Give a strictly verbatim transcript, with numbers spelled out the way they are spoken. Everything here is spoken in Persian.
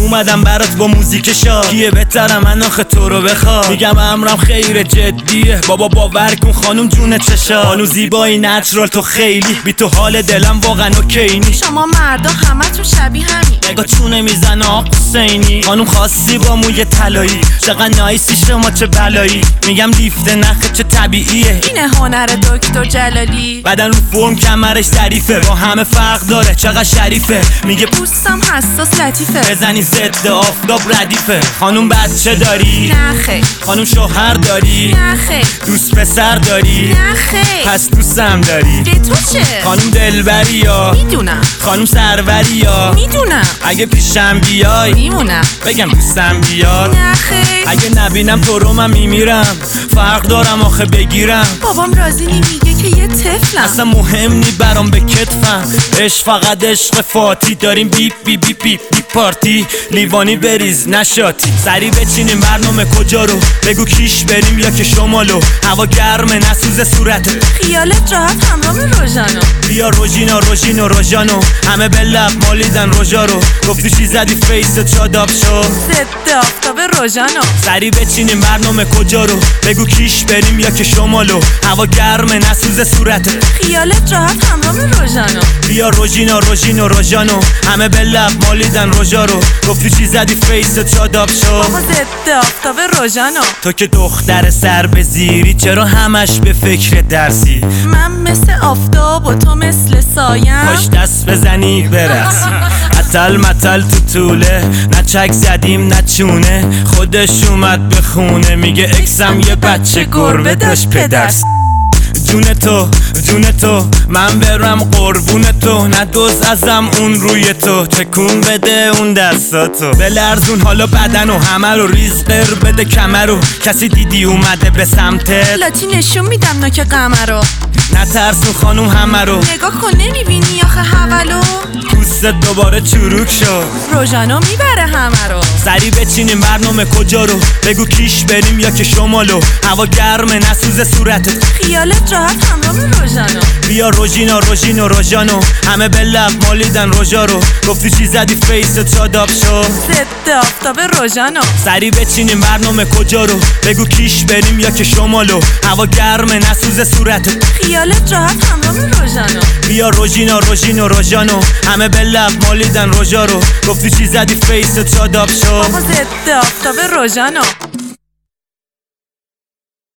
اومدم برات با موزیک شاد، کیه بهترم من آخه تو رو بخواد. میگم امرم خیر جدیه بابا، باور کن خانوم جون چشا. خانوم زیبایی نچرال تو خیلی، بی تو حال دلم واقعا اوکی نی. شما مردا همتون شبیه همین، نگاه چونه میزنه آق حسینی. خانوم خاصی با موی طلایی، چقدر نایسی شما چه بلایی. میگم لیفت نخه چه طبیعیه، اینه هنر دکتر جلالی. بدن رو فرم کمرش ظریفه، با همه فرق داره چقدر شریفه. میگه پوستم حساس لطیفه، بزنی ضد آفتاب ردیفه. خانوم بچه داری؟ نه خیر. خانوم شوهر داری؟ نه خیر. دوست پسر داری؟ نه خیر. پس دوستم داری؟ به تو چه؟ خانوم دلبری یا؟ میدونم. خانوم سروری یا؟ میدونم. اگه پیشم بیای میمونم. بگم دوستم بیاد؟ نه خیر. اگه نبینم تو رو من میمیرم، فرق دارم آخه بگیرم. بابام راضی نمیگه که یه طفلم، اصلا مهم نی برام به کتفم. عشق فقط عشق فاتی، داریم بیپ بیپ بیپ بیپ بی پارتی. لیوانی بریز نشاتی، سری بچینیم برنامه کجا رو. بگو کیش بریم یا که شمالو، هوا گرمه نسوزه صورته. خیالت راحت همراه روژانو. بیا روژینا روژینو روژانو، همه به لب مالیدن روژا رو. گفتی چی زدی فیست شاداب شو، ضد آفتاب روژانو. سری بچینیم برنامه کجا رو. بگو کیش بریم یا که شمالو، هوا گرمه نسوزه صورته. خیالت راحت همراه روژانو. بیا روژینا روژینو روژانو، همه به لب مالیدن روژا رو. گفتی چی زدی فیست شاداب شو، بابا ضد آفتاب روژانو. تو که دختر سر به زیری، چرا همش به فکر درسی؟ من مثل آفتاب و تو مثل سایم، پاش دست بزنی برسی. اتل متل تو طوله، نه چک زدیم نه چونه. خودش اومد به خونه، میگه اکسم یه بچه گربه داشت پدرس. جون تو جون تو من برم قربون تو، نه دوز ازم اون روی تو. تکون بده اون دستاتو، بلرزون حالا بدن و همه رو. ریز قر بده کمر رو، کسی دیدی اومده به سمتت؟ لاتی نشون میدم نوک قمر رو. نترسون خانوم همه رو، نگاه کن نمیبینی آخه حولو. پوست دوباره چروک شد، روژانو میبره همه رو. سری بچینیم برنامه کجا رو. بگو کیش بریم یا که شمالو، هوا گرمه نسوزه صورتت. خیالت راحت همراه روژانو. بیا روژینا روژینو روژانو، همه به لب مالیدن روژا رو. گفتی چی زدی فیست شاداب شو، ضد آفتاب روژانو. سری بچینیم برنامه کجا رو. بگو کیش بریم یا که شمالو، هوا گرمه نسوزه صورتت. خیالت راحت همراه روژانو. بیا روژینا روژینو روژانو، همه به لب مالیدن روژا رو. گفتی چی زدی فیست شاداب شو، بابا ضد آفتاب روژانو.